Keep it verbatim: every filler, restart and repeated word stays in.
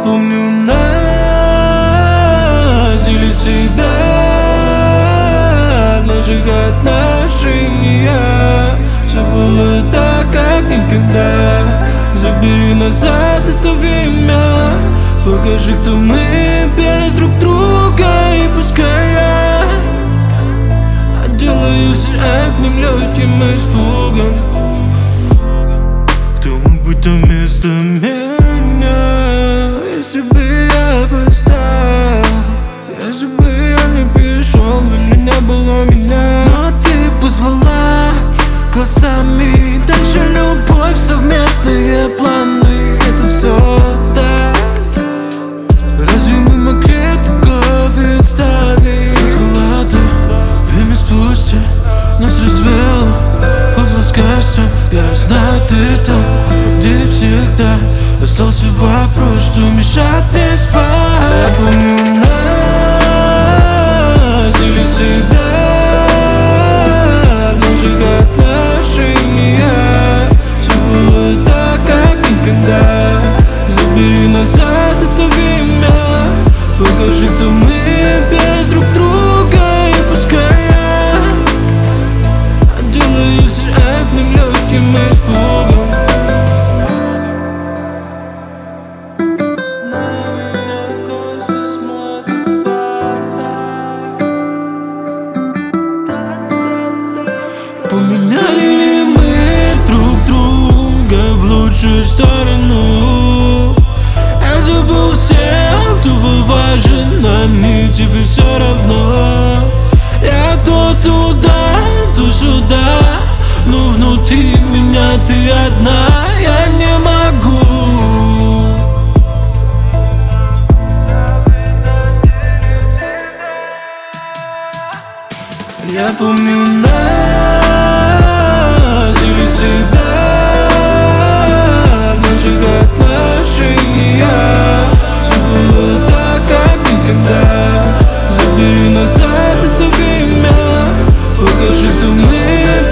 помню нас или себя в наших отношениях. Все было так, как никогда. Забери назад это время. Покажи, кто мы без друг друга. И пускай я отделаюсь одним легким испугом. Кто мог быть там вместо меня, если бы я поставил? Если бы я не пришел, или не было меня. Но ты позвала глазами. Дальше любовь, совместные планы. Это все так. Разве мы могли такое представить? Ладно, время спустя нас развело по плоскостям. Я знаю, ты там, где всегда. Остался вопрос, что мешает мне спать. Я помню нас или себя в наших отношениях. Все было так, как никогда. Забери назад это время. Покажи, кто мы без друг друга. И пускай я отделаюсь одним легким испугом. На меня косо смотрит вода. Поменяли ли мы друг друга в лучшую сторону? Я забыл всех, кто был важен, они тебе все равно. Я то туда, то сюда, но внутри меня ты одна. Я не могу. Я помню нас или себя в наших отношениях. Все было так, как никогда. Забери назад это время. Покажи, кто мы